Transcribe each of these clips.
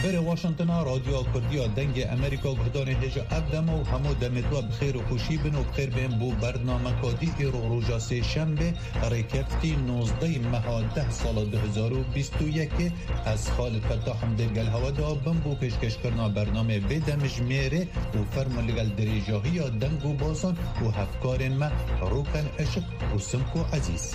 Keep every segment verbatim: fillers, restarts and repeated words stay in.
سفر واشنطن رادیو کردی دنگ امریکا گردان هجا ابدم و همو دمتوا بخیر و خوشی بن و بخیر بین بو برنامه کادی ایرو روژا سه شنبه ریکفتی نوزده ماه ده سال دو هزار و بیست و یک از خالد فتاح حمدگل هوا دا بم بو پیشکش کرنا برنامه بدمج میره و فرم لگل دریجاهی دنگ و بازان و هفکار ما روکن عشق و سمکو عزیز.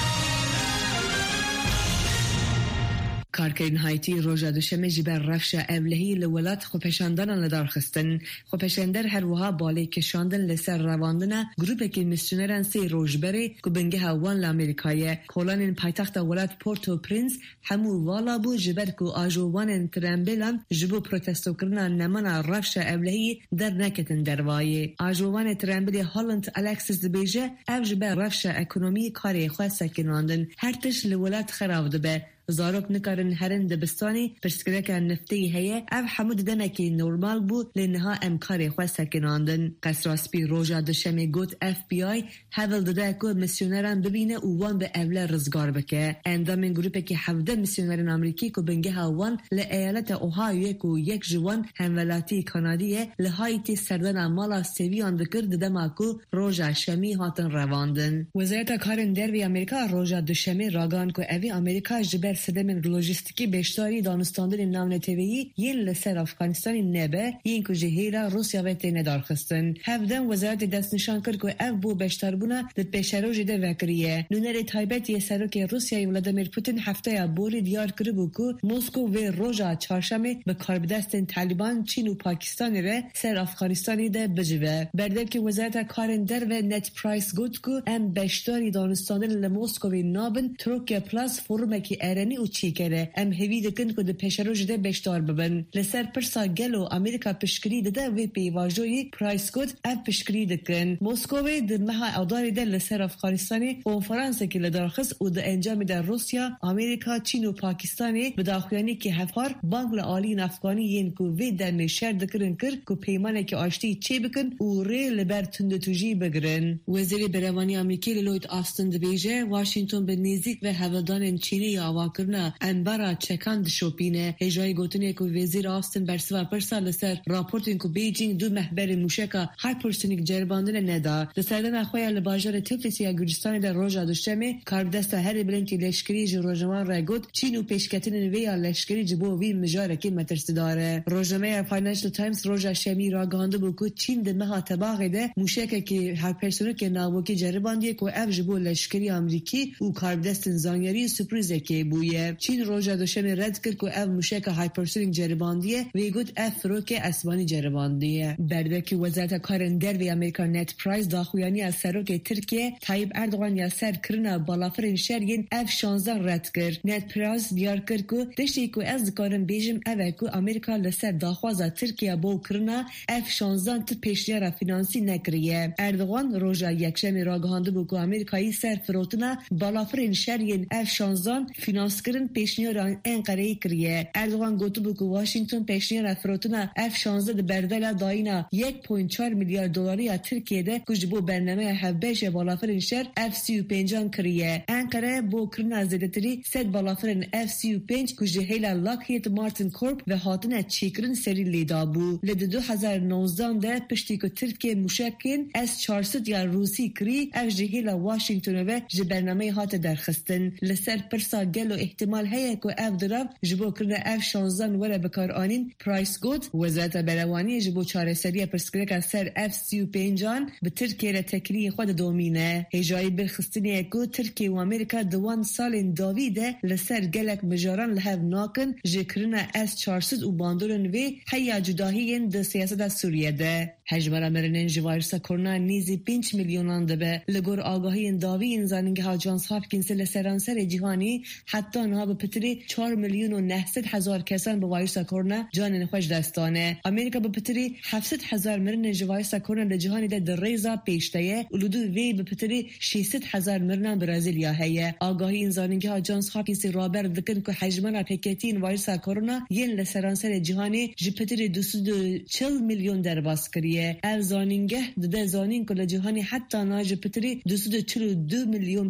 کارکرین هایتی روژا دوشمه جبر رفش اولهی لولات خوپشاندن لدار خستن. خوپشاندر هر وها بالی کشاندن لسر رواندن گروپه که میسیونران سی روژبره که بنگه هوان لامریکایه کولان پایتخت ولات پورتو پرینس همو والا بو جبر که آجوان ترامبلان جبو پروتستو کرنا نمان رفش اولهی در نکتن دروایه. آجوان ترامبلی هالند الکسیس دبیجه او جبر رفش اکنومی کاری خواه سکناندن هرتش لولات خراب دبه. زاروک نکارن هرن دبستانی پرسکره که نفتی هیه او حمود دنکی نورمال بود لنها امکاری خواه سکناندن. قصراسپی روژا دشمی گوت اف بی آی هول داده که میسیونران ببینه او وان به اوله رزگار بکه. اندامین گروپه که هفده میسیونران امریکی که بنگه هاوان لعیالت اوهایوی که یک جوان همولاتی کانادیه لحایتی سردن مالا سیویان دکر ددما که روژا شمی هاتن رواندن. وزارت کارن دروی امریکا روژا دشمی راگان که اوی امریکا جبر سدمن لوجستیکی بیشتری دانستاندن ناون تیوی یین لسر افغانستانی نبه یین که جهیلا روسیا و تینه دارخستن. هفدن وزارت دست نشان کرد که اف بو بیشتر بونه ده پیشرو جده وکریه. نونر تایبت یه سرو که روسیای ولادیمیر پوتین هفته یا بوری دیار کرد بو که موسکو و روژا چهارشنبه به کاربدستن طالبان چین و پاکستان ره سر افغانستانی ده بجوه. بردم که وزارت کارن در و نت پرایس گفت که ام بیشتری دانستاندن لموسکوی نابن تروکیا پلاس فروم که ارنی و چی کرده ام هوی دکن که ده پیشرو جده بیشتر ببن. لسر پرسا گلو امریکا پشکری ده و پیواجوی پرایس گفت ام پشکری دکن. موسکوی ده مها اداری ده لسر افغانستانی کنفرانس که لدارخست و ده انجام ده روسیا امریکا چین و پاکستانی به داخوانی که هفار بانک لعالی افغانی ین که وی در نشر دکرن کر که پیمانه که آشتی چی بکن و ری لبر تندتوجی بگرن. وزیر بروانی امریکی لوید آستن ده بیجه واشنطن به نزدیک و هوادان چینی یا واکرنا انبارا چکان دشوپینه. هجای گوتنی که وزیر آستن برسوا پرسا لسر راپورتین که بیجینگ دو محبر موشکا هایپرسونیک جرباندن ندا. دستردن اخویا لباجار تفلیسی یا گرجستانی در روژا دوشمه کاربدست هر بلنکی لشکری جو روژمان رای گوت چین و پیشکتن ویا لشکری جبو وی مجاره که مترسی داره. روژمه فاینانشل تایمز روژا شمی را گانده بو که چین ده مها تباقی ده موشکه که هایپرسونیک ناوکی جرباندیه که اف جبو لشکری امریکی و کاربدست زانیاری سپریزه که بویه. چین روژا دوشمه رد کرد که اف موشک هایپرسونیک جرباندیه وی گوت اف روک اسبانی جرباندیه. برده که وزارت کارن در و امریکا نت پرایس داخویانی از سروک ترکیه طایب اردوغان یا سر کرنا بالافرین شرگین اف شانزده رد کرد. نت پرایس دیار کرد که دشتی که از کارن بیجم اوه که امریکا لسر داخوازا ترکیه بو کرنا اف شانزده ت پیشنیار فینانسی نکریه. اردوغان روژا یکشمی راگهانده بو که امریکایی سر فروتنا بالافرین شرگین اف شانزده فینانس کرن پیشنیار انقره کریه. اردوغان گوتو بو که واشنطن پیشنیار فروتنا اف شانزده بردل داینا یک و چهار میلیارد دلاری ترکیه ده که جبو برنامه هفبش بالافرین شر اف سی و پنجان کریه. انقره بو کرنا زدتری سد بالافرین اف سی و پنج که جهیلا لاکهید مارتن کورپ و حاطن چیکرن سری لیدا بو. لده دو هزار و نوزده ده پشتی که ترکیه مشکن از چهارصد یا روسی کری اف جهیلا واشنطن و جبرنامه هات درخستن. لسر پرسا گلو احتمال هیا که اف دراو جبو کرنا اف شانزده وره بکار آنین پرایس گود. وزارت بروانی جبو چاره سریع پرسکرک سر اف سی و پنجان به ترکیه را تکریه خود دومینه. هجای برخستنی که ترکیه و امریکا دوان سال داویده لسر گلک مجاران لحو ناکن جکرنا اس چهارصد و باندورن وی هیا جداهین ده سیاست سوریه ده. هجمرا مرنین جوایرسا کرونا نیزی پنج میلیونان دبه. لگور آگاهی داوی انزاننگه ها جانس هاپکینس لسرانسر جهانی حتی انها به پتری چهار میلیون و نهصد هزار کسان به وایرس کرونا جان خوش دستانه. امریکا به پتری هفتصد هزار مرن وایرس کرونا در جهان در ریزا پیشتیه. ولودو وی به پتری ششصد هزار مرن برزیلیا هیه. آگاهی انزاننگه ها جانس هاپکینس رابر دکن که حجمنا پیکتین وایرس کرونا یین لسرانسر جهانی جپتری دویست و چهل میلیون در باز کریه. ارزانینگه ده زانین که جهانی حتی ناج پتری دویست و چهل و دو میلیون